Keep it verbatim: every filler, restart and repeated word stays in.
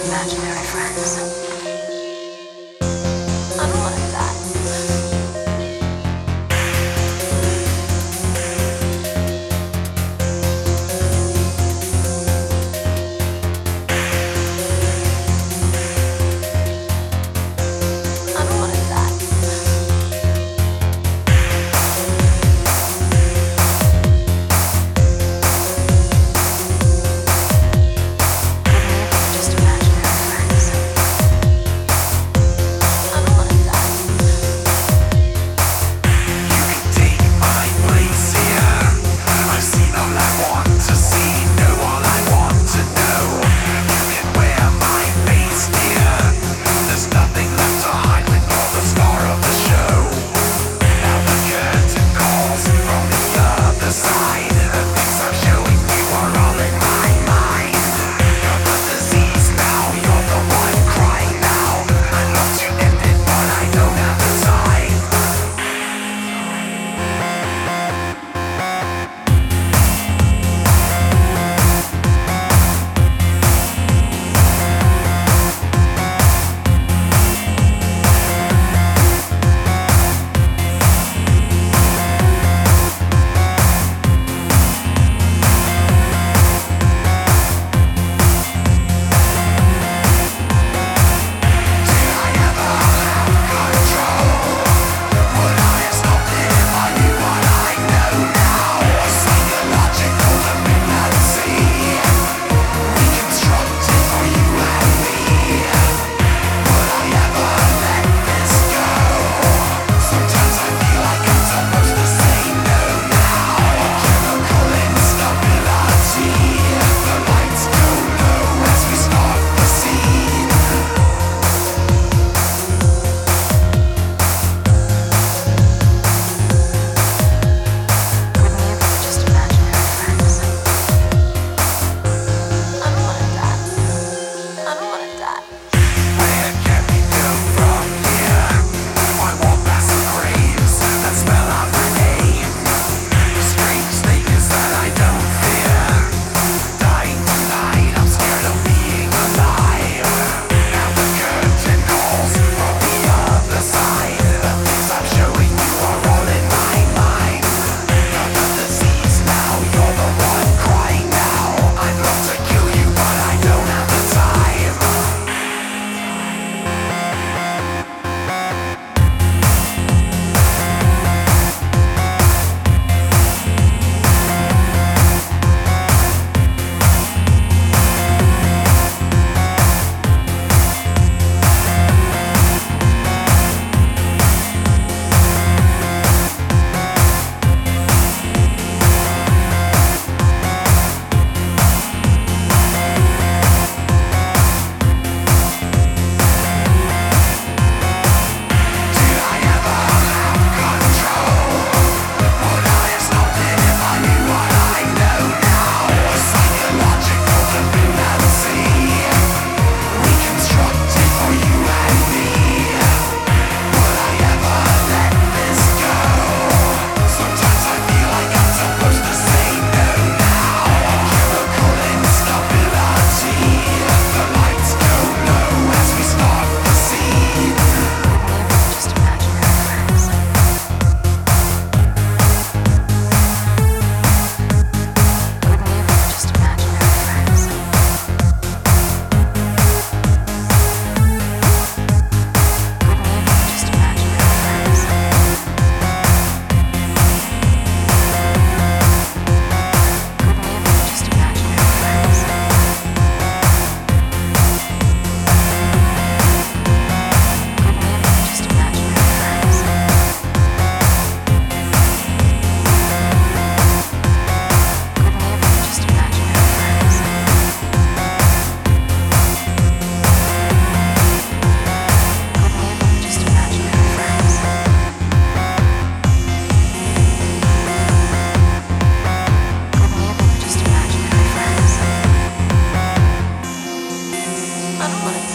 imaginary friends. I don't want to die. I don't want to die. Just imaginary friends. I don't want to die. You can take my place here. I've seen all I want to see, know all I want to know. You can wear my face, dear. There's nothing left to hide when you're the star of the show. Now the curtain calls from the other side. The things I'm showing you are all in my mind. You're the disease now, you're the one crying now. I love to end it, but I don't have the time. Just imaginary friends. I don't want to die. I don't want to die. Where can we go from here? I walk past the graves that spell out my name. The strange thing is that I don't fear dying tonight. I'm scared of being alive. Now the curtain calls from the other side. The things I'm showing you are all in my mind. You're the disease now, you're the one crying now. I'd love to kill you, but I don't have the time. Did I ever have control? Would I have stopped it if I knew what I know now? A psychological dependency, reconstructed for you and me. Would I ever let this go? Sometimes I feel like I'm supposed to say no now. Chemical instability, the lights go low as we start the scene. Just imaginary friends. Just imaginary friends. Just imaginary friends. Just imaginary friends. Just imaginary friends. Just imaginary friends. Just imaginary friends. Just imaginary friends. I don't want to